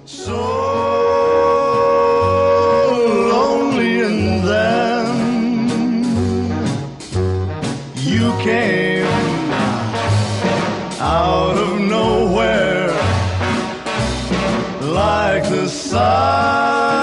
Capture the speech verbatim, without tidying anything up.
So lonely, and then you came out of nowhere like the sun